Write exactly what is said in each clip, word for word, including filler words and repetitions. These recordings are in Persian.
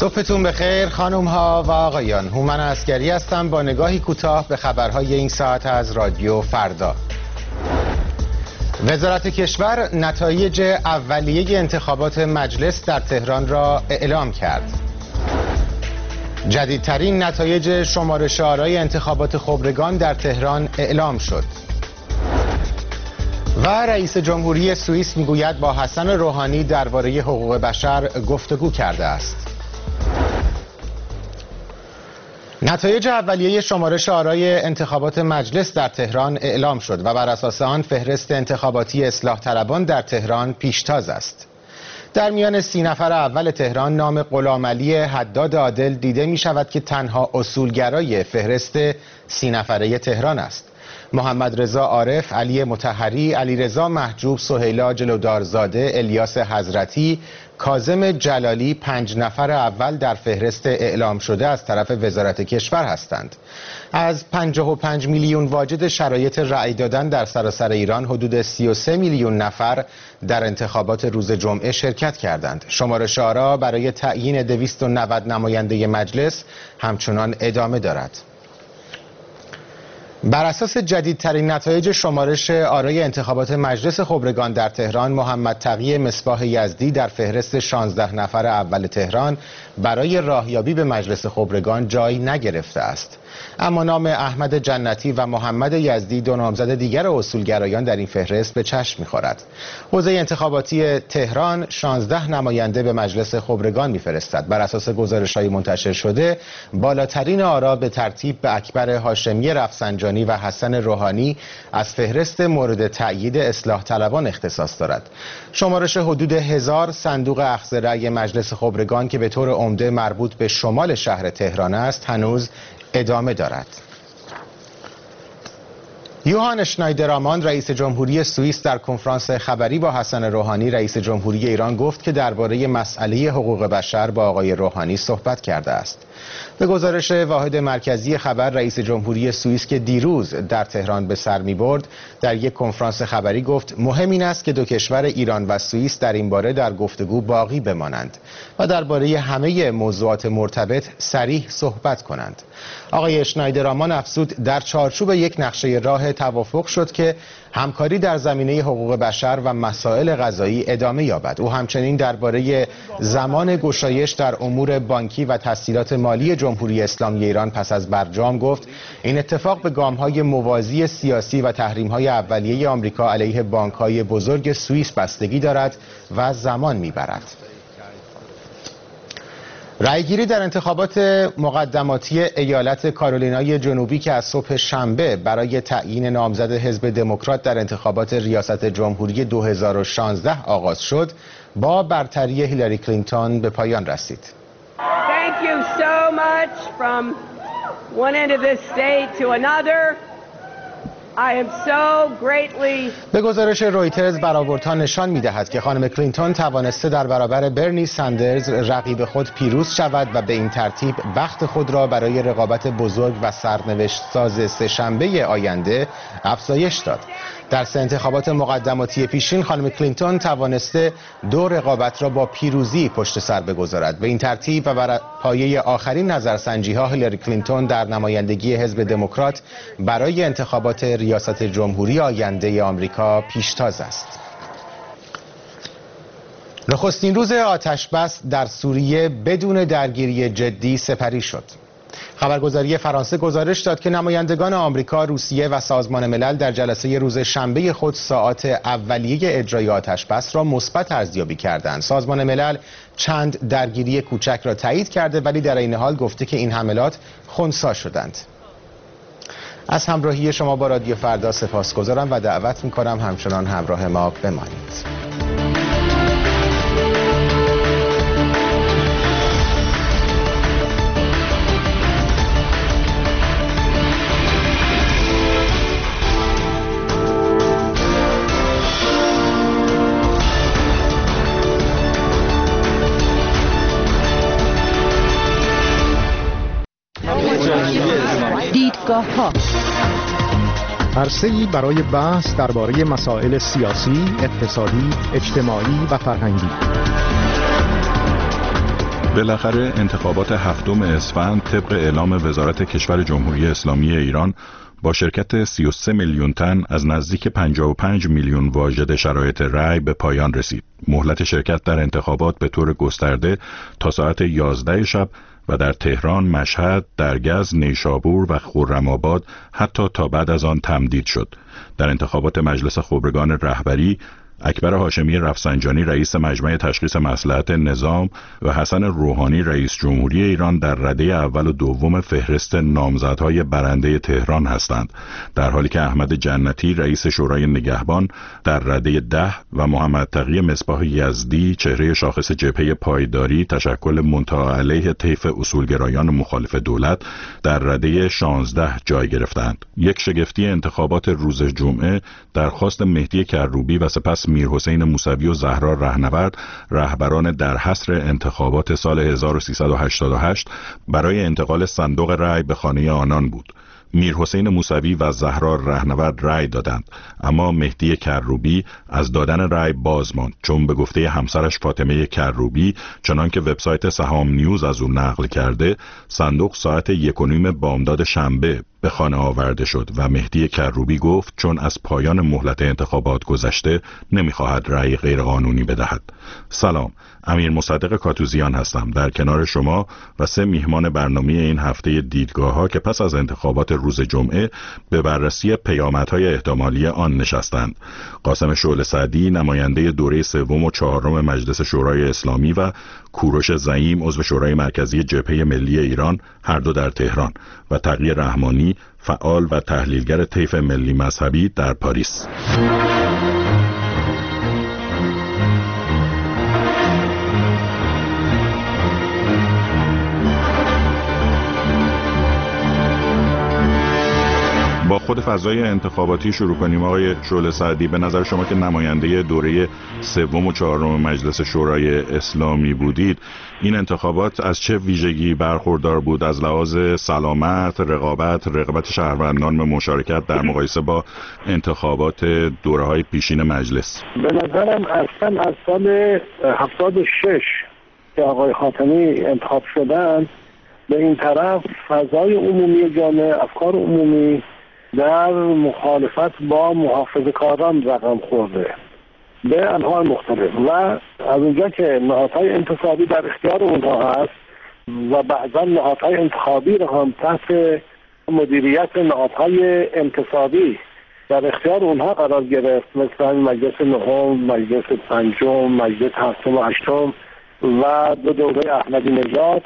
صبحتون بخیر خانم ها و آقایان. هومن عسگری هستم با نگاهی کوتاه به خبرهای این ساعت از رادیو فردا. وزارت کشور نتایج اولیه انتخابات مجلس در تهران را اعلام کرد. جدیدترین نتایج شمارش آرای انتخابات خبرگان در تهران اعلام شد. و رئیس جمهوری سوئیس میگوید با حسن روحانی درباره حقوق بشر گفتگو کرده است. نتایج اولیه شمارش آرای انتخابات مجلس در تهران اعلام شد و بر اساس آن فهرست انتخاباتی اصلاح طلبان در تهران پیشتاز است. در میان سی نفر اول تهران نام غلامعلی حداد عادل دیده می شود که تنها اصولگرای فهرست سی نفره تهران است. محمد رضا عارف، علی مطهری، علیرضا محجوب، سهیلا جلودارزاده، الیاس حضرتی، کاظم جلالی پنج نفر اول در فهرست اعلام شده از طرف وزارت کشور هستند. از پنجاه و پنج میلیون واجد شرایط رأی دادن در سراسر ایران حدود سی و سه میلیون نفر در انتخابات روز جمعه شرکت کردند. شمارش آرا برای تعیین دویست و نود نماینده مجلس همچنان ادامه دارد. بر اساس جدیدترین نتایج شمارش آرای انتخابات مجلس خبرگان در تهران، محمد تقی مصباح یزدی در فهرست شانزده نفر اول تهران برای راهیابی به مجلس خبرگان جای نگرفته است. اما نام احمد جنتی و محمد یزدی، دو نامزد دیگر اصولگرایان، در این فهرست به چشم می‌خورد. حوزه انتخاباتی تهران شانزده نماینده به مجلس خبرگان می‌فرستد. بر اساس گزارش‌های منتشر شده، بالاترین آرا به ترتیب به اکبر هاشمی رفسنجانی و حسن روحانی از فهرست مورد تأیید اصلاح طلبان اختصاص دارد. شمارش حدود هزار صندوق اخذ رأی مجلس خبرگان که به طور عمده مربوط به شمال شهر تهران است هنوز ادامه دارد. یوهان اشنایدرامان، رئیس جمهوری سوئیس، در کنفرانس خبری با حسن روحانی رئیس جمهوری ایران گفت که درباره مسئله حقوق بشر با آقای روحانی صحبت کرده است. به گزارش واحد مرکزی خبر، رئیس جمهوری سوئیس که دیروز در تهران به سر می‌برد، در یک کنفرانس خبری گفت مهم این است که دو کشور ایران و سوئیس در این باره در گفتگو باقی بمانند و درباره همه موضوعات مرتبط صریح صحبت کنند. آقای اشنایدرامان افزود در چارچوب یک نقشه راه توافق شد که همکاری در زمینه حقوق بشر و مسائل قضایی ادامه یابد. او همچنین درباره زمان گشایش در امور بانکی و تسهیلات مالی جمهوری اسلامی ایران پس از برجام گفت این اتفاق به گام‌های موازی سیاسی و تحریم‌های اولیه آمریکا علیه بانک‌های بزرگ سوئیس بستگی دارد و زمان می‌برد. رأیگیری در انتخابات مقدماتی ایالت کارولینای جنوبی که از صبح شنبه برای تعیین نامزد حزب دموکرات در انتخابات ریاست جمهوری دو هزار و شانزده آغاز شد، با برتری هیلاری کلینتون به پایان رسید. Thank you so much from one end of this state to another. I am so greatly... به گزارش رویترز، برآوردها نشان می‌دهد که خانم کلینتون توانسته در برابر برنی ساندرز رقیب خود پیروز شود و به این ترتیب بخت خود را برای رقابت بزرگ و سرنوشت ساز سه‌شنبه آینده افزایش داد. در سه انتخابات مقدماتی پیشین خانم کلینتون توانسته دو رقابت را با پیروزی پشت سر بگذارد. به این ترتیب و بر پایه آخرین نظرسنجی‌ها هیلاری کلینتون در نمایندگی حزب دموکرات برای انتخابات ریاست جمهوری آینده آمریکا پیشتاز است. نخستین روز آتش‌بس در سوریه بدون درگیری جدی سپری شد. خبرگزاری فرانسه گزارش داد که نمایندگان آمریکا، روسیه و سازمان ملل در جلسه روز شنبه خود ساعات اولیه اجرای آتش‌بس را مثبت ارزیابی کردند. سازمان ملل چند درگیری کوچک را تایید کرده ولی در این حال گفته که این حملات خنثی شدند. از همراهی شما با رادیو فردا سپاسگزارم و دعوت می‌کنم همچنان همراه ما بمانید. دیدگاه ها عرصه‌ای برای بحث درباره مسائل سیاسی، اقتصادی، اجتماعی و فرهنگی. بالاخره انتخابات هفتم اسفند طبق اعلام وزارت کشور جمهوری اسلامی ایران با شرکت سی و سه میلیون تن از نزدیک پنجاه و پنج میلیون واجد شرایط رأی به پایان رسید. مهلت شرکت در انتخابات به طور گسترده تا ساعت یازده شب و در تهران، مشهد، درگز، نیشابور و خرم‌آباد حتی تا بعد از آن تمدید شد. در انتخابات مجلس خبرگان رهبری، اکبر هاشمی رفسنجانی رئیس مجمع تشخیص مصلحت نظام و حسن روحانی رئیس جمهوری ایران در رده اول و دوم فهرست نامزدهای برنده تهران هستند، در حالی که احمد جنتی رئیس شورای نگهبان در رده ده و محمد تقی مصباح یزدی چهره شاخص جبهه پایداری تشکل منتهی علیه طیف اصولگرایان مخالف دولت در رده شانزده جای گرفتند. یک شگفتی انتخابات روز جمعه درخواست مهدی کروبی و سپس میرحسین موسوی و زهرا رهنورد، رهبران در حصر انتخابات سال هزار و سیصد و هشتاد و هشت، برای انتقال صندوق رأی به خانه آنان بود. میرحسین موسوی و زهرا رهنورد رأی دادند، اما مهدی کروبی از دادن رأی باز ماند، چون به گفته همسرش فاطمه کروبی، چنان که وبسایت سهام نیوز از او نقل کرده، صندوق ساعت یک و نیم بامداد شنبه به خانه آورده شد و مهدی کروبی گفت چون از پایان مهلت انتخابات گذشته نمیخواهد رأی غیرقانونی بدهد. سلام، امیر مصدق کاتوزیان هستم در کنار شما و سه میهمان برنامه این هفته دیدگاه ها که پس از انتخابات روز جمعه به بررسی پیامدهای احتمالی آن نشستند. قاسم شعله سعدی نماینده دوره سوم و چهارم مجلس شورای اسلامی و کوروش زعیم عضو شورای مرکزی جبهه ملی ایران، هر دو در تهران، و تقی رحمانی فعال و تحلیلگر طیف ملی مذهبی در پاریس. با خود فضای انتخاباتی شروع کنیم. آقای شعله سعدی، به نظر شما که نماینده دوره سوم و چهارم مجلس شورای اسلامی بودید، این انتخابات از چه ویژگی برخوردار بود از لحاظ سلامت، رقابت، رغبت شهروندان به مشارکت در مقایسه با انتخابات دوره‌های پیشین مجلس؟ به نظرم اصلا از سال هفتاد و شش که آقای خاتمی انتخاب شدن به این طرف فضای عمومی جامعه، افکار عمومی در مخالفت با محافظه‌کاران رقم خورده به انواع مختلف و از اونجا که نهادهای انتصابی در اختیار اونها هست و بعضا نهادهای انتخابی رو هم تحت مدیریت نهادهای انتصابی در اختیار اونها قرار گرفت، مثل مجلس نهم، مجلس پنجم، مجلس هفتم و هشتم و دو دوره احمدی نژاد،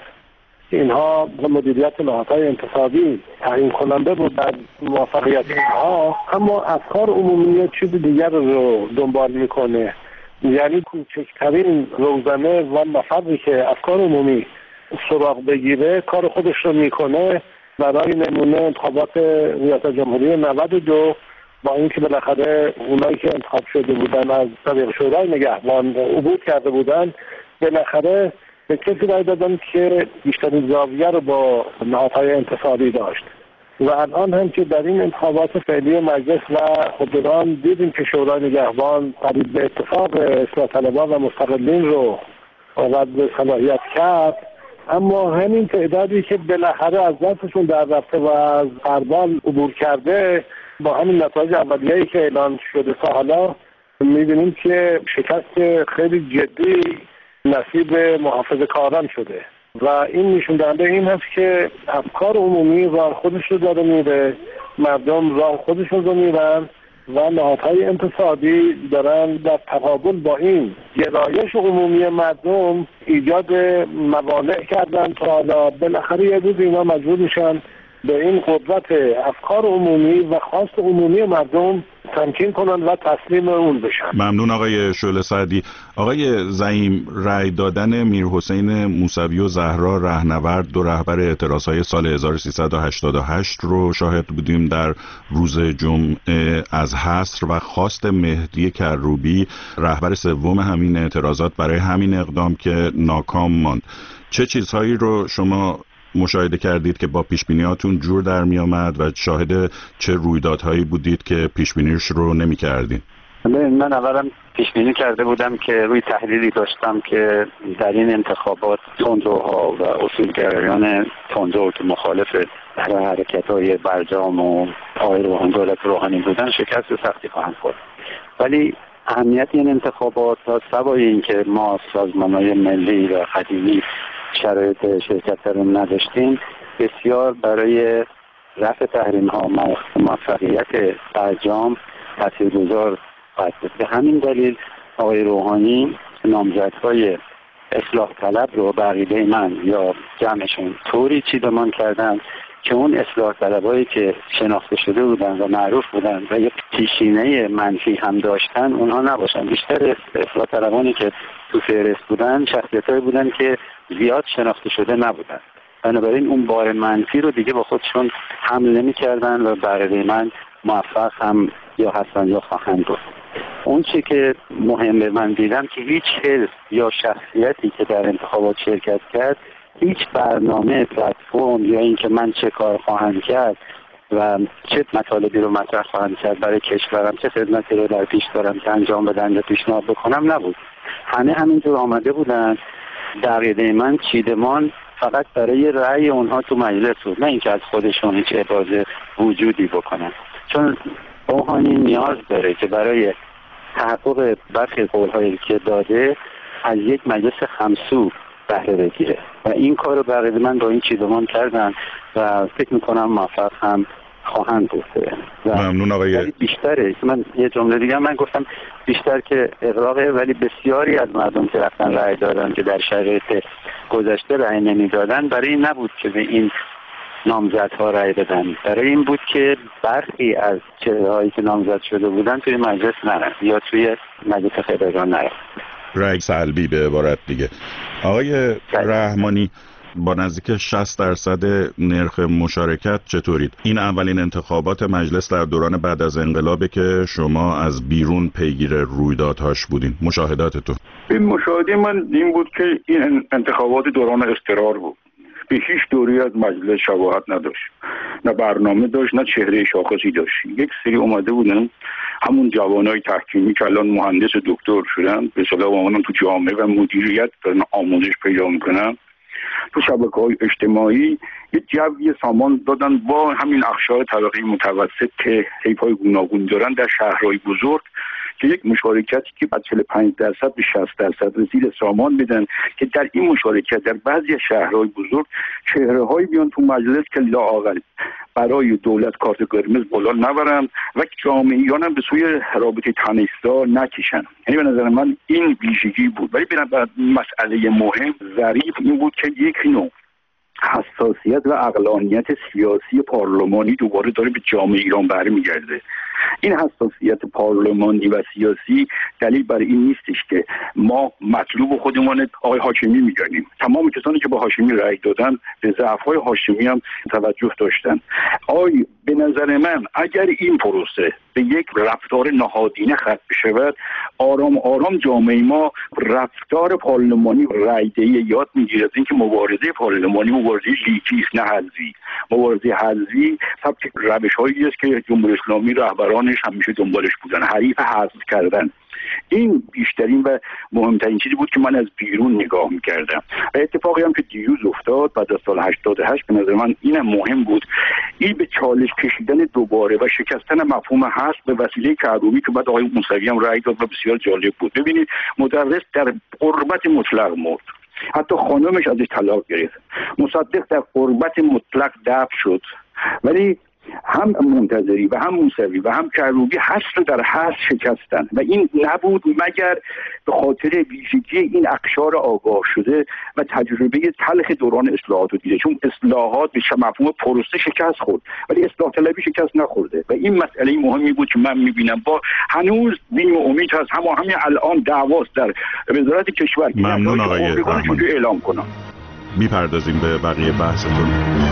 اینها به مدیریت نهادهای انتصابی تعیین کننده بود در موفقیت اینها، اما افکار عمومی چیز دیگر رو دنبال میکنه. یعنی کوچکترین روزنه و مفری که افکار عمومی سراغ بگیره کار خودش رو میکنه. برای نمونه انتخابات ریاست جمهوری نود و دو، با اینکه بالاخره اونایی که انتخاب شده بودن از طریق شورای نگهبان عبور کرده بودن، بالاخره به کسی رای دادن که بیشترین زاویه رو با نهادهای انتصابی داشت. و الان هم که در این انتخابات فعلی مجلس و خبرگان دیدیم که شورای نگهبان قریب به اتفاق اصلاح طلبان و مستقلین رو رد به صلاحیت کرد، اما همین تعدادی که بالاخره از دستشون در رفته و از غربال عبور کرده، با همین نتایج اولیه‌ای که اعلان شده تا حالا می‌بینیم که شکست خیلی جدی نصیب محافظه‌کاران شده و این نشون دهنده این هست که افکار عمومی راه خودش رو داره میره، مردم راه خودشون رو میرن و نهادهای انتصابی دارن در تقابل با این گرایش عمومی مردم ایجاد موانع کردن تا حالا بالاخره یه روز اینا مجبور میشن به این قدرت افکار عمومی و خواست عمومی مردم تمکین کنن و تسلیم اون بشن. ممنون آقای شعله سعدی. آقای زعیم، رأی دادن میرحسین موسوی و زهرا رهنورد، دو رهبر اعتراضهای سال هزار و سیصد و هشتاد و هشت رو شاهد بودیم در روز جمعه از حصر و خواست مهدی کروبی، رهبر سوم همین اعتراضات، برای همین اقدام که ناکام ماند. چه چیزهایی رو شما مشاهده کردید که با پیشبینیاتون جور در می آمد و شاهد چه رویدادهایی بودید که پیشبینیش رو نمی کردین؟ من اولم پیش بینی کرده بودم که روی تحلیلی داشتم که در این انتخابات تندروها و اصولگرایان تندرو که مخالف حرکت‌های برجام و آقای روحانی دولت روحانی بودن شکست سختی خواهند خورد. ولی اهمیت این انتخابات تا سوای این که ما سازمان‌های ملی و قدیمی شرایط شرکت رو نداشتیم، بسیار برای رفع تحریم‌ها موفقیت برجام تاثیرگذار خواهد بود. به همین دلیل آقای روحانی نامزدهای اصلاح طلب رو به عقیده من یا جمعشون طوری چیدمان کردن که اون اصلاح طلبایی که شناخته شده بودن و معروف بودن و یک پیشینه منفی هم داشتن اونها نباشن. بیشتر اصلاح طلبانی که تو فهرست بودن شخصیتایی بودن که زیاد شناخته شده نبودن، بنابراین اون بار منفی رو دیگه با خودشون حمل نمی‌کردن و برای من موفق هم یا هستن یا خواهند بود. اون چی که مهمه من دیدم که هیچ حزب یا شخصیتی که در انتخابات شرکت کرد هیچ برنامه پلتفرم یا اینکه من چه کار خواهم کرد و چه مطالبی رو مطرح خواهم کرد برای کشورم، چه خدمتی رو در پیش دارم که انجام بدن یا پیشنهاد بکنم نبود. همه همینجور آمده بودن. در عقیده من چیدمان فقط برای رأی اونها تو مجلس بود، نه اینکه از خودشون هیچ ابراز وجودی بکنن، چون روحانی نیاز داره که برای تحقق برخی قول‌هایی که داده از یک مجلس خمسو بهره بگیره و این کار رو برای من با این چیدمان کردن و فکر میکنم موفق هم خواهند بود. ممنون آقای بیشتره. من یه جمله دیگه من گفتم بیشتر که اغراقه، ولی بسیاری از مردم که رفتن رأی دادن که در شرایط گذشته رأی نمیدادن برای این نبود که به این نامزدها رأی بدن، برای این بود که برخی از چهرهایی که نامزد شده بودن توی مجلس نرن یا توی مجلس خبرگان نرن. رأی سلبی به عبارت دیگه. آقای رحمانی، با نزدیک شصت درصد نرخ مشارکت چطورید؟ این اولین انتخابات مجلس در دوران بعد از انقلابه که شما از بیرون پیگیر رویدادهاش بودین. مشاهداتتون؟ این مشاهده من این بود که این انتخابات دوران اضطرار بود. به هیچ دوری از مجلس شباهت نداشت، نه برنامه داشت، نه چهره شاخصی داشت. یک سری اومده بودن همون جوانای تحکیمی که الان مهندس دکتر شدن، به اصطلاح اومدن تو جامعه و مدیریت دارن آموزش پیدا میکنن، تو شبکه‌های اجتماعی یه جوی سامان دادن با همین اقشار طبقه متوسط که حیف‌های گوناگون دارن در شهرهای بزرگ، که یک مشارکتی که بعد چهل و پنج درصد به شصت درصد رسید سامان بدن که در این مشارکت در بعضی شهرهای بزرگ چهره‌هایی بیان تو مجلس که لااقل برای دولت کارت قرمز بالا نبرن و جامعیان هم به سوی رابطه تنش‌دار نکشن. یعنی به نظر من این ویژگی بود. ولی به مسئله مهم ظریف این بود که یک نوع حساسیت و عقلانیت سیاسی پارلمانی دوباره داره به جامعه ایران برمیگرده. این حساسیت پارلمانی و سیاسی دلیل برای این نیستش که ما مطلوب خودمون آقای هاشمی میگنیم. تمام کسانی که با هاشمی رأی دادن به ضعف‌های هاشمی هم توجه داشتن. آی به نظر من اگر این پروسه به یک رفتار نهادینه ختم بشود، آرام آرام جامعه ما رفتار پارلمانی رأی‌دهی یاد میگیره. از اینکه مبارزه پارلمانی مبارزه لیکی است، نه حزبی. مبارزه حزبی سبک روش‌هایی است که جمهوری اسلامی رهبرانش همیشه دنبالش بودن، حریف حذف کردن. این بیشترین و مهمترین چیزی بود که من از بیرون نگاه می‌کردم. و اتفاقی هم که دیروز افتاد بعد از سال هشتاد و هشت به نظر من اینم مهم بود، این به چالش کشیدن دوباره و شکستن مفهوم هست به وسیله کروبی که بعد آقای موسوی هم رأی داد و بسیار جالب بود. ببینید مدرس در غربت مطلق مرد، حتی خانمش ازش طلاق گرفت. مصدق در غربت مطلق دفن شد، ولی هم منتظری و هم موسوی و هم کروبی هست در هست شکستن و این نبود مگر به خاطر ویژگی این اقشار آگاه شده و تجربه تلخ دوران اصلاحات رو دیده. چون اصلاحات به مفهوم پروسه شکست خورد ولی اصلاح طلبی شکست نخورده و این مسئله مهمی بود که من میبینم با هنوز بیم و امید هست. همه همین الان دعواست در وزارت کشور. ممنون آقای رحمانی. اعلام کنم میپردازیم به بقیه بحثتون.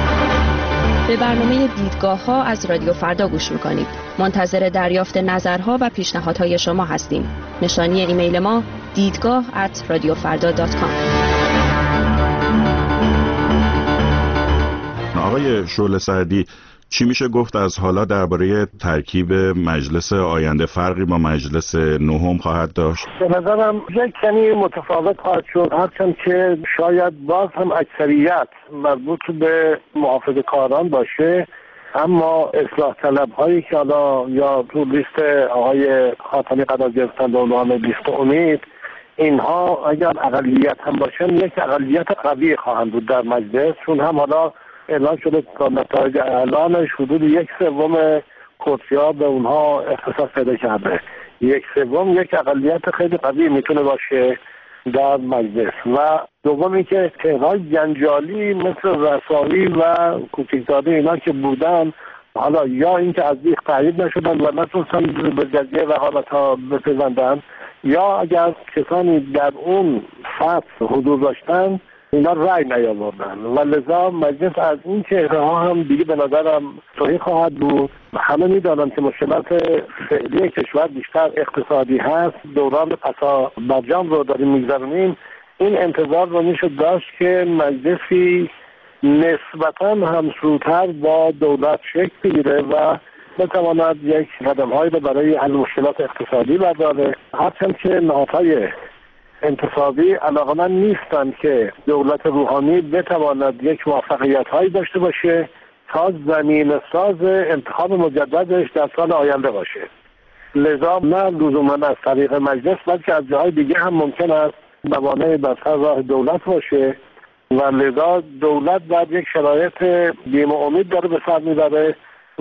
به برنامه دیدگاه ها از رادیو فردا گوش میکنید. منتظر دریافت نظرها و پیشنهادهای شما هستیم. نشانی ایمیل ما دیدگاه ات رادیو فردا دات کام. آقای شعله سعدی، چی میشه گفت از حالا درباره ترکیب مجلس آینده؟ فرقی با مجلس نهم خواهد داشت؟ به نظرم یک کمی متفاوت خواهد شد، هرچند که شاید باز هم اکثریت مربوط به محافظه کاران باشه، اما اصلاح طلب هایی که حالا یا تو لیست آقای خاتمی قرار گرفتن به عنوان لیست امید، اینها اگر اقلیت هم باشن یک اقلیت قوی خواهند بود در مجلس، چون هم حالا اعلان شده تا نتایج اعلانش حدود یک سوم کرسی‌ها به اونها اختصاص پیدا کرده. یک سوم یک اقلیت خیلی قوی میتونه باشه در مجلس. و دوم اینکه تهران جنجالی مثل رساوی و کوچکزاده اینا که بودن، حالا یا اینکه از دیگ تایید نشدن و نتونستن به جزیه و حالا تا بپیوندن، یا اگر کسانی در اون فصل حضور داشتن اینا رأی نیاوردن و لذا مجلس از این چهره ها هم دیگه به نظرم توهی خواهد بود. همه میدانن که مشکلات فعلی کشور بیشتر اقتصادی هست، دوران پسا برجام رو داریم میگذرونیم. این انتظار رو میشه داشت که مجلسی نسبتاً همسوتر با دولت شکل بگیره و بتواند یک قدم‌هایی رو برای حل مشکلات اقتصادی برداره، هرچند که نهادهای انتصابی علاقمند نیستند که دولت روحانی بتواند یک موفقیت‌هایی داشته باشه تا زمین ساز انتخاب مجددش در سال آینده باشه. لذا نه لزوما از طریق مجلس بلکه از جاهای دیگه هم ممکن است موانع بر سر راه دولت باشه و لذا دولت در یک شرایط بیم و امید داره به سر میبره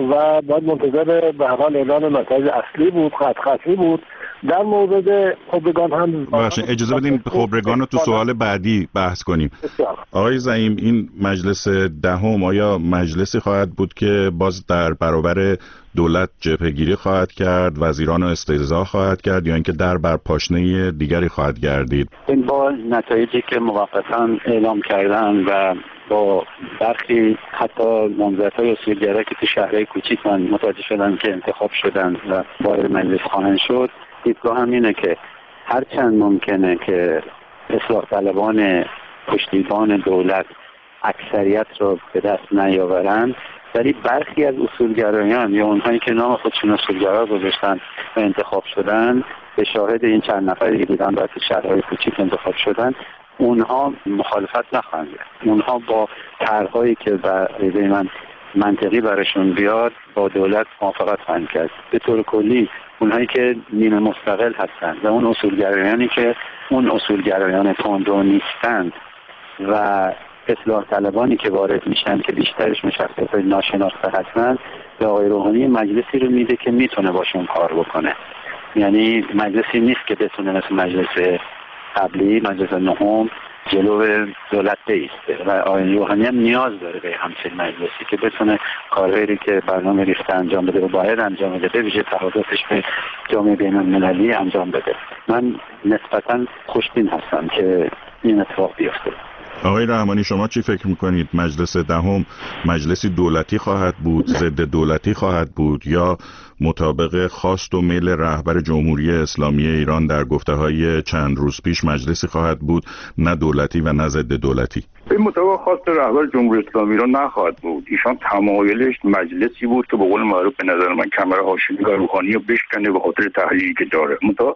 و باید منتظر به هر حال اعلان نتایج اصلی بود، خط خطی بود. در مورد خبرگان هم باشه اجازه بدین خبرگان رو تو سوال بعدی بحث کنیم. آقای زعیم، این مجلس دهم آیا مجلسی خواهد بود که باز در برابر دولت جبهه‌گیری خواهد کرد، وزیران رو استهزا خواهد کرد، یا اینکه در بر پاشنه دیگری خواهد گردید؟ این با نتایجی که موقتا اعلام کردن و با برخی حتی نامزدهای اصولگرا که تو شهرهای کوچیک من متوجه شدن که انتخاب شدن و وارد مجلس خواهند شد، دیدگاه هم اینه که هرچند ممکنه که اصلاح طلبان پشتیبان دولت اکثریت رو به دست نیاورند، ولی برخی از اصولگرایان یا اونهایی که نام خودشون اصولگرا گذاشتن و انتخاب شدن، به شاهد این چند نفری که بودن و تو شهرهای کوچیک انتخاب شدن، اونها مخالفت نخواهند کرد. اونها با طرح‌هایی که به من منطقی براشون بیاد با دولت موافقت خواهند کرد. به طور کلی اونهایی که نیمه مستقل هستند و اون اصولگرایانی که اون اصولگرایان تندرو نیستند و اصلاح طلبانی که وارد میشن که بیشترش مشخصات ناشناخته هستند، به آقای روحانی مجلسی رو میده که میتونه باشون کار بکنه. یعنی مجلسی نیست که بتونه مثل مجلس قبلی، مجلس نهم، جلو دولت بیسته و آقای روحانی هم نیاز داره به همچین مجلسی که بتونه کارهایی که برنامه ریخته انجام بده و باید انجام بده، به ویژه تعهداتش به جامعه بین‌المللی انجام بده. من نسبتاً خوشبین هستم که این اتفاق بیفته. آقای رحمانی، شما چی فکر میکنید؟ مجلس دهم مجلسی دولتی خواهد بود، ضد دولتی خواهد بود، یا مطابق خواست و میل رهبر جمهوری اسلامی ایران در گفته‌های چند روز پیش مجلسی خواهد بود نه دولتی و نه ضد دولتی؟ به مطابق خواست رهبر جمهوری اسلامی ایران نخواهد بود. ایشان تمایلش مجلسی بود که به قول معروف به نظر من کمر هاشمی و روحانی رو بشکنه به خاطر تحلیلی که داره.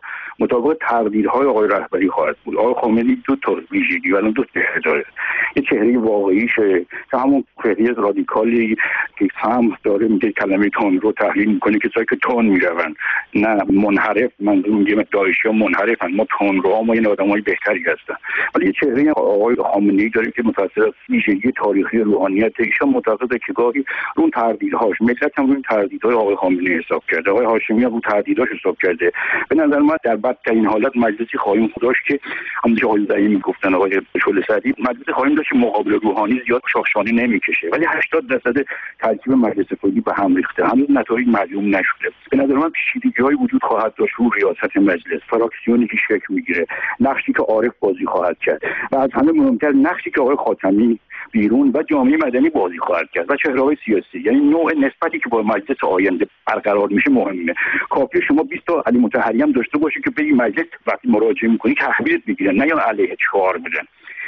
مطابق تقدیرهای آقای رهبری خواهد بود. آقای خامنه‌ای دو تا ویژگی و دو چهره داره. یه چهره واقعیشه که همون چهره رادیکالی که هم داره میگه کلمه تون رو تحلیل میکنه که کسایی که تون میرون نه منحرف، منظور میگه داعشی ها منحرفن، ما تون رو ما این آدمای بهتری هستن. ولی یه چهره آقای خامنه‌ای داره که متأثر از ویژگی تاریخی روحانیت ایشان معتقده که گاهی اون تردیدهاش ملت هم روی تردیدهای آقای خامنه‌ای حساب کرده، آقای هاشمی هم روی تردیدهاش حساب کرده. به نظر من در بدترین حالت مجلسی خواهیم داشت که همونجا آقای زعیم میگفتن، آقای شعله سعدی، مجلسی خواهیم داشت که مقابل روحانی زیاد شاخشانی نمیکشه، ولی هشتاد درصد ترکیب مجلس فعلی به هم ریخته، هنوز نتایج معلوم نشده. به نظر من پیچیدگی‌هایی وجود خواهد داشت رو ریاست مجلس، فراکسیونی که شکل میگیره، نقشی که عارف بازی خواهد کرد و از همه مهمتر نقشی که آقای خاتمی بیرون و جامعه مدنی بازی خواهد کرد و چهره‌های سیاسی. یعنی نوع نسبتی که با مجلس آینده برقرار میشه مهمه. کافیه شما بیست تا علی مطهری هم داشته باشی که به این مجلس وقتی مراجعه میکنی تحویلت بگیرن، نه یا علیه چهار بدن.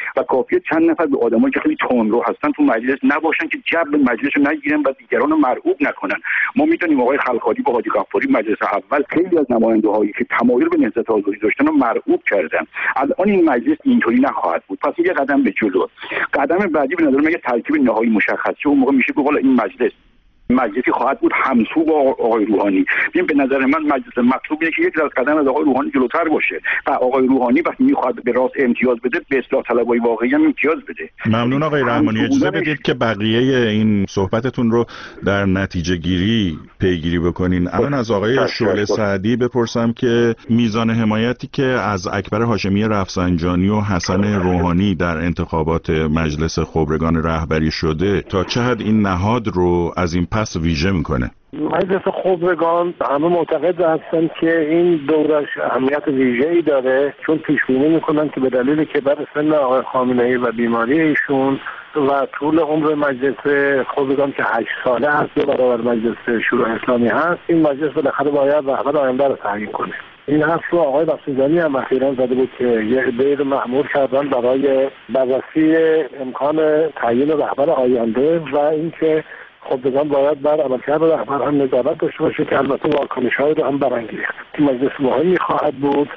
و کافیه چند نفر به آدمایی که خیلی تندرو هستن تو مجلس نباشن که جو مجلس رو نگیرن و دیگران رو مرعوب نکنن. ما میدونیم آقای خلخالی با حاجی غفاری مجلس اول خیلی از نماینده‌هایی که تمایل به نهضت آزادی داشتن رو مرعوب کردن. الان این مجلس اینطوری نخواهد بود. پس یه قدم به جلو. قدم بعدی به نظر من یه ترکیب نهایی مشخص شه. اون موقع میشه که والا این مجلس مجلسی خواهد بود همسو با آقای روحانی. ببین به نظر من مجلس مطلوب اینه که یک از قدم از آقای روحانی جلوتر باشه و آقای روحانی وقتی میخواد به راست امتیاز بده به اصلاح طلبای واقعی هم امتیاز بده. ممنون آقای رحمانی. اجازه بدید که بقیه این صحبتتون رو در نتیجه گیری پیگیری بکنین. الان از آقای شعله سعدی بپرسم که میزان حمایتی که از اکبر هاشمی رفسنجانی و حسن روحانی در انتخابات مجلس خبرگان رهبری شده تا چه حد این نهاد رو از این پس ویژه میکنه؟ مجلس خبرگان همه معتقد هستن که این دورش اهمیت ویژه‌ای داره، چون پیش بینی میکنن که به دلیل کبر سن آقای خامنه‌ای و بیماری ایشون و طول عمر مجلس خبرگان که هشت ساله هست دو برابر مجلس شورای اسلامی هست، این مجلس بالاخره باید رهبر آینده رو تعیین کنه. این حرف رو آقای رفسنجانی هم اخیراً زده بود که یه عده رو مأمور کردن برای بررسی امکان تعیین رهبر آینده و اینکه خبرگان باید بر عملکرد رهبر هم نظارت داشته باشه که البته واکنش‌های رو هم برانگیخت. مجلس مهمی خواهد بود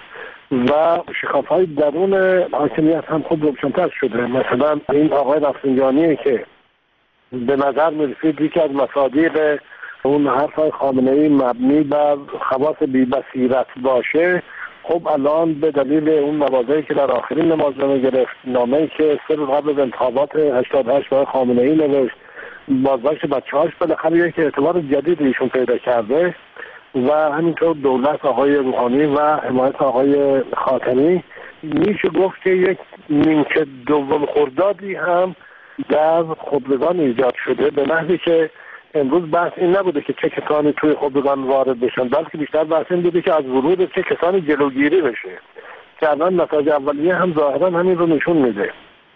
و شکاف‌های درون حاکمیت هم خود روشن‌تر شده. مثلا این آقای رفسنجانی که به نظر می‌رسید یکی از مصادیق اون حرف‌های خامنه‌ای مبنی بر خواص بی‌بصیرت باشه، خب الان به دلیل اون مواضعی که در آخرین نمازنامه گرفت، نامه‌ای که سه روز قبل از انتخابات هشتاد و هشت برای خامنه‌ای نوشت، بازداشت بچه‌هاش بالاخره یک اعتبار جدید ایشون پیدا کرده و همینطور دولت آقای روحانی و حمایت آقای خاتمی، میشه گفت که یک نیمکه دوم خردادی هم در خبرگان ایجاد شده، به نحوی که امروز بحث این نبوده که چه کسانی توی خبرگان وارد بشن، بلکه بیشتر بحث این بوده که از ورود چه کسانی جلوگیری بشه که الان نتایج اولیه هم ظاهرا همین رو نشون میده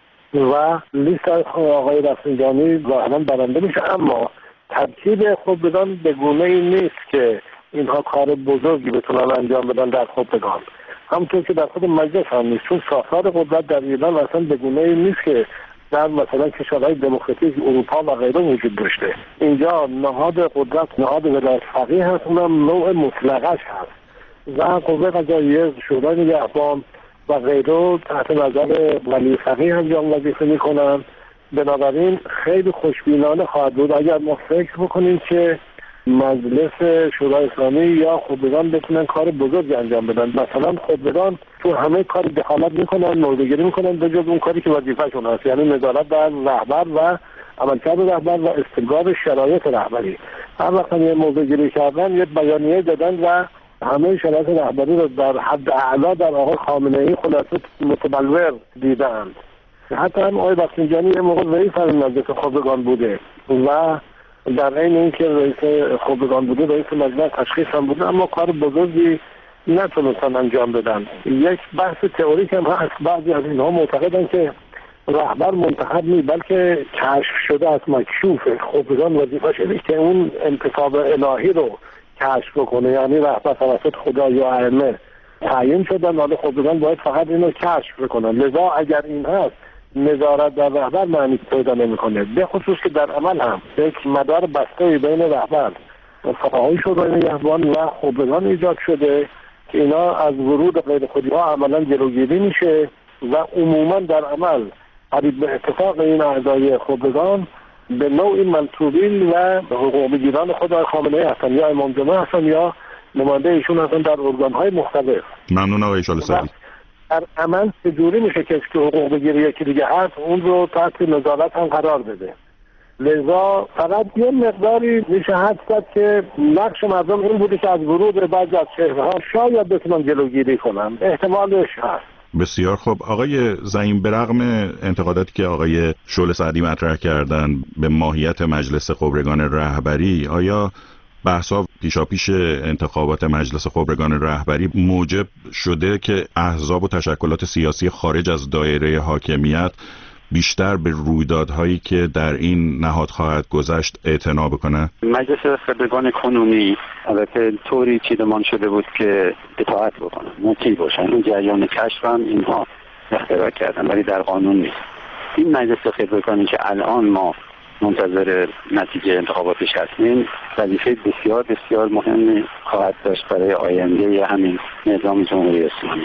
و لیست آقای رفسنجانی ظاهرا برنده میشه. اما ترکیب خبرگان به گونه ای نیست که اینها کار بزرگی بتونن انجام بدن در خبرگان، همونطور که در خود مجلس هم نیست، چون ساختار قدرت در ایران اصلا به گونه ای نیست که در مثلا کشورهای دموکراتیک اروپا و غیره وجود داشته. اینجا نهاد قدرت نهاد ولایت فقیه هست، اونم نوع مطلقش هست و قوه قضاییه، شورای نگهبان و غیره تحت نظر ولی فقیه انجام وظیفه میکنن. بنابراین خیلی خوشبینانه خواهد بود اگر ما فکر بکنیم که مجلس شورای اسلامی یا خبرگان بتونن کار بزرگی انجام بدن. مثلا خبرگان تو همه کار دخالت میکنن، نوردگیری میکنن به جز اون کاری که وظیفه‌شون هست، یعنی نظارت بر رهبر و عملکرد رهبر و استقرار شرایط رهبری. هر وقت یه موضوعگیری کردن یه بیانیه دادن و همه شرایط رهبری رو در حد اعلا در آقای خامنه‌ای خلاصه متبلور دیدند. حتی هم آقای رفسنجانی یه موقع رئیس مجلس خبرگان بوده و در این اینکه رئیس خبرگان بوده رئیس مجلس تشخیص هم بوده، اما کار بزرگی نتونستن انجام بدن. یک بحث تئوریک هم هست، بعضی از اینها معتقدن که رهبر منتخب نیست بلکه کشف شده از مکشوفه. خبرگان وظیفه‌ش اینه که اون انتصاب الهی رو کشف بکنه، یعنی رهبر توسط خدا یا ائمه تعیین شدن، حالا خبرگان باید فقط اینو کشف بکنن. لذا اگر این هست نظارت در رهبر معنی پیدا نمیکنه، به خصوص که در عمل هم یک مدار بسته بین رهبر و فقهای شورای نگهبان و خبرگان ایجاد شده که اینا از ورود غیر خودی‌ها عملا جلوگیری میشه و عموما در عمل قریب به اتفاق این اعضای خبرگان به نوعی منصوبین و حقوق بگیران خود خامنه‌ای هستن، یا امام جمعه هستن یا نماینده ایشون هستن در ارگان‌های مختلف. ممنون آقای شعله سعدی. در عمل چجوری میشه کسی که حقوق بگیره یکی دیگه هست اون رو تحت نظارت هم قرار بده؟ لذا فقط یه مقداری میشه حد زد که نقش مردم این بوده که از ورود بعضی از چهره‌ها شاید بتونن جلوگیری کنن، احتمالش هست. بسیار خوب آقای زعیم، برغم انتقاداتی که آقای شعله سعدی مطرح کردن به ماهیت مجلس خبرگان رهبری، آیا بحثا پیشاپیش انتخابات مجلس خبرگان رهبری موجب شده که احزاب و تشکلات سیاسی خارج از دایره حاکمیت بیشتر به رویدادهایی که در این نهاد خواهد گذشت اعتنا بکنه؟ مجلس خبرگان کنونی البته طوری چیدمان شده بود که اطاعت بکنن، مطیع باشن. این جریان کشف هم اینها اختراع کردن ولی در قانون نیست. این مجلس خبرگانی که الان ما منتظر نتیجه انتخاباتش هستیم وظیفه بسیار بسیار مهمی خواهد داشت برای آینده همین نظام جمهوری اسلامی.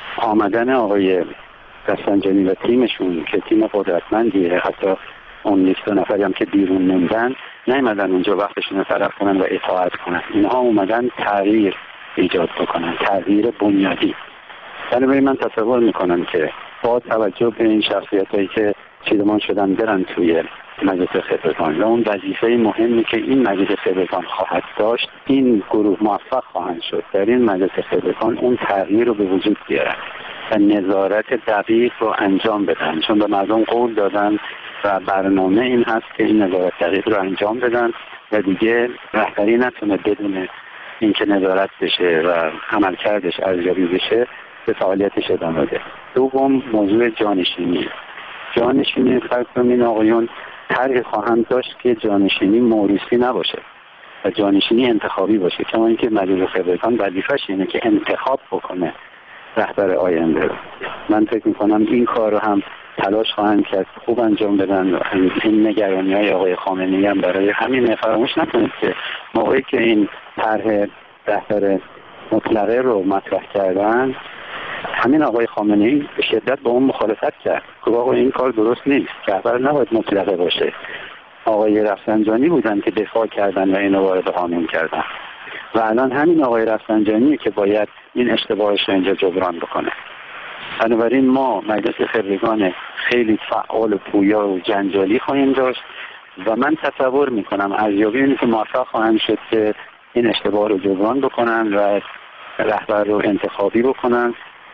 آمدن آقای رفسنجانی و تیمشون که تیم قدرتمندیه، حتی اون لیست نفری هم که بیرون موندن نیومدن اونجا وقتشون رو صرف کنن و اطاعت کنن، اینها اومدن تغییر ایجاد بکنن، تغییر بنیادی. بنابراین من تصور میکنم که با توجه به این شخصیتایی که چیدمان شدن برن توی مجلس خبرگان و اون وظیفه مهمی که این مجلس خبرگان خواهد داشت، این گروه موفق خواهند شد در این مجلس خبرگان اون تغییر رو به وجود بیارن و نظارت دقیق رو انجام بدن، چون به مردم قول دادن و برنامه این هست که این نظارت دقیق رو انجام بدن و دیگه رهبری نتونه بدون اینکه نظارت بشه و عملکردش ارزیابی بشه به فعالیتش ادامه بده. دوم موضوع جانشینی. جانشینی فرض کنین آقایون طرحی خواهند داشت که جانشینی موروثی نباشه و جانشینی انتخابی باشه، کما اینکه مجلس خبرگان وظیفه‌ش اینه که انتخاب بکنه رهبر آینده رو. من فکر می‌کنم این کار رو هم تلاش خواهند کرد خوب انجام بدن و این نگرانی‌های آقای خامنه‌ای هم برای همین فراموش نکنید که موقعی که این طرح رهبر مطلقه رو مطرح کردن همین آقای خامنه‌ای به شدت با اون مخالفت کرد که آقا این کار درست نیست، رهبر نباید مطلقه باشه. آقای رفسنجانی بودن که دفاع کردن و اینو وارد قانون کردن و الان همین آقای رفسنجانیه که باید این اشتباهش رو اینجا جبران بکنه. بنابراین ما مجلس خبرگان خیلی فعال و پویا و جنجالی خواهیم داشت و من تصور میکنم ارزیابی اینه که موفق خواهند شد که این اشتباه رو جبران بکنن و رهبر رو انتخابی بکنن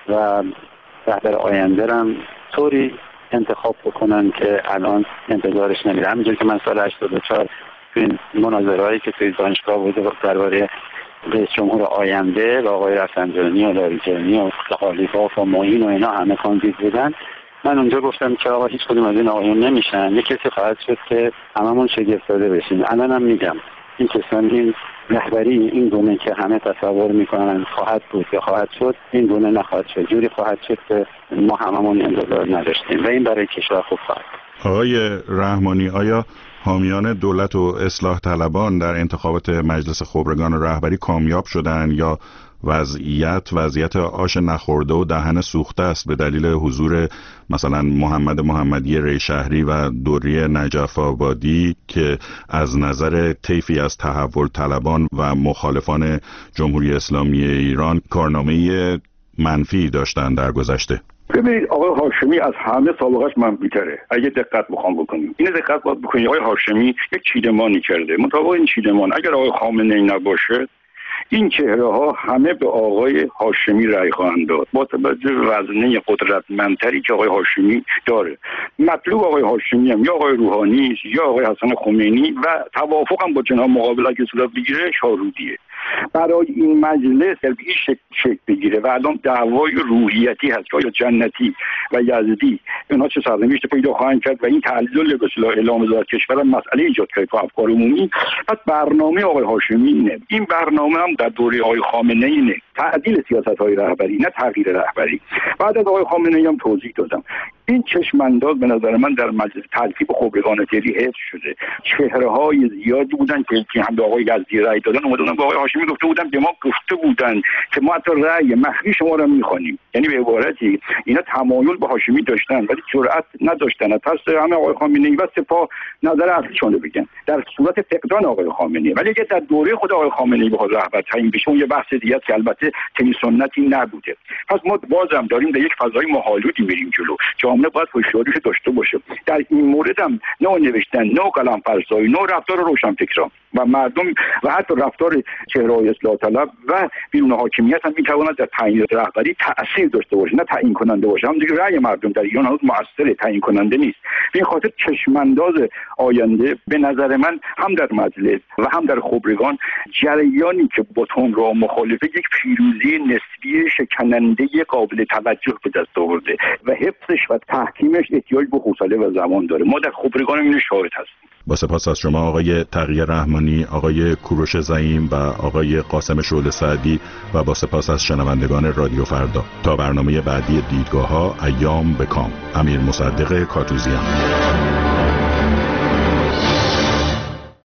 و رهبر آینده رو طوری انتخاب بکنن که الان انتظارش نمیره. همینجور که من سال هشتاد و چهار این مناظرهایی که توی دانشگاه بوده درباره رئیس جمهور آینده و آقای رفسنجانی و لاریجانی و خلیفه و معین و اینا همه کاندید بودن، من اونجا گفتم که آقا هیچ کدوم از این آقایون نمیشن، یک کسی خواهد شد که هممون شگفت زده بشیم. الانم میگم این کسان این رهبری این گونه که همه تصور میکنن خواهد بود یا خواهد شد این گونه نخواهد شد، جوری خواهد شد که ما هممون انتظار نداشتیم و این برای کشور خوب خواهد. آقای رحمانی، آیا حامیان دولت و اصلاح طلبان در انتخابات مجلس خبرگان رهبری کامیاب شدند یا وضعیت وضعیت آش نخورده و دهن سوخته است به دلیل حضور مثلا محمد محمدی ری شهری و دوری نجف آبادی که از نظر طیفی از تحول طلبان و مخالفان جمهوری اسلامی ایران کارنامه منفی داشتند در گذشته؟ ببینید آقای هاشمی از همه سابقش منفی‌تره. اگه دقت بخوام بکنیم اینو دقت باید بکنید. آقای هاشمی یک چیدمانی کرده، مطابق این چیدمان اگر آقای خامنه‌ای نباشه این چهره ها همه به آقای هاشمی رأی خواهند داد با توجه به وزنه قدرتمندتری که آقای هاشمی داره. مطلوب آقای هاشمی هم یا آقای روحانی است یا آقای حسن خمینی و توافق هم با جناح مقابل اگه صورت بگیره شارودیه. برای این مجلس این شکل شکل بگیره و الان دعوای روحیتی هست که آیا جنتی و یزدی اینا چه سرنوشت پیدا خواهند کرد و این تعلل به اصطلاح اعلام وزارت کشور مسئله ایجاد کرد تو افکار عمومی. پس برنامه آقای هاشمی اینه. این برنامه هم در دوره آقای خامنه‌ای اینه، تعدیل سیاست‌های رهبری نه تغییر رهبری. بعد از آقای خامنه‌ای هم توضیح دادم این چشم‌انداز به نظر من در مجلس تلفیق خبرگان تری حفظ شده. چهره‌های زیادی بودن که هم به آقای یزدی رأی دادن اومدن به آقای هاشمی گفته بودن به ما گفته بودن که ما حتی رأی مخفی شما رو می‌خوانیم. یعنی به عبارتی اینا تمایل به هاشمی داشتن ولی جرأت نداشتن پس همه آقای خامنه‌ای و سپاه نظر اصلیشون رو بگن در صورت فقدان آقای خامنه‌ای. ولی اگه در دوره خود آقای خامنه‌ای بخواد رهبر تعیین بشه اون یه بحث دیگه است که البته چنین سنتی نبوده. پس ما بازم داریم در یک فضای مه‌آلودی میریم جلو. جامعه باید هوشیاریش داشته باشه. در این مورد هم نوع نوشتن، نوع کلام فرسایی، نوع رفتار روشنفکران و مردم و حتی رفتار چهره‌های اصلاح طلب و بیرون حاکمیت هم میتواند در تعیین رهبری تأثیر داشته باشه نه تعیین کننده باشه. هم دیگه رأی مردم در ایران هنوز مؤثر، تعیین کننده نیست. به این خاطر چشمانداز آینده به نظر من هم در مجلس و هم در خبرگان جریانی که با تون را مخالفه یک پیروزی نسبی شکننده قابل توجه به دست آورده و حفظش و تحکیمش احتیاج به حوصله و زمان داره. ما در خبرگان اینو شاهد هستیم. با سپاس از شما آقای تقی رحمانی، آقای کوروش زعیم و آقای قاسم شعله سعدی و با سپاس از شنوندگان رادیو فردا. تا برنامه بعدی دیدگاه‌ها، ایام به کام. امیر مصدق کاتوزیان.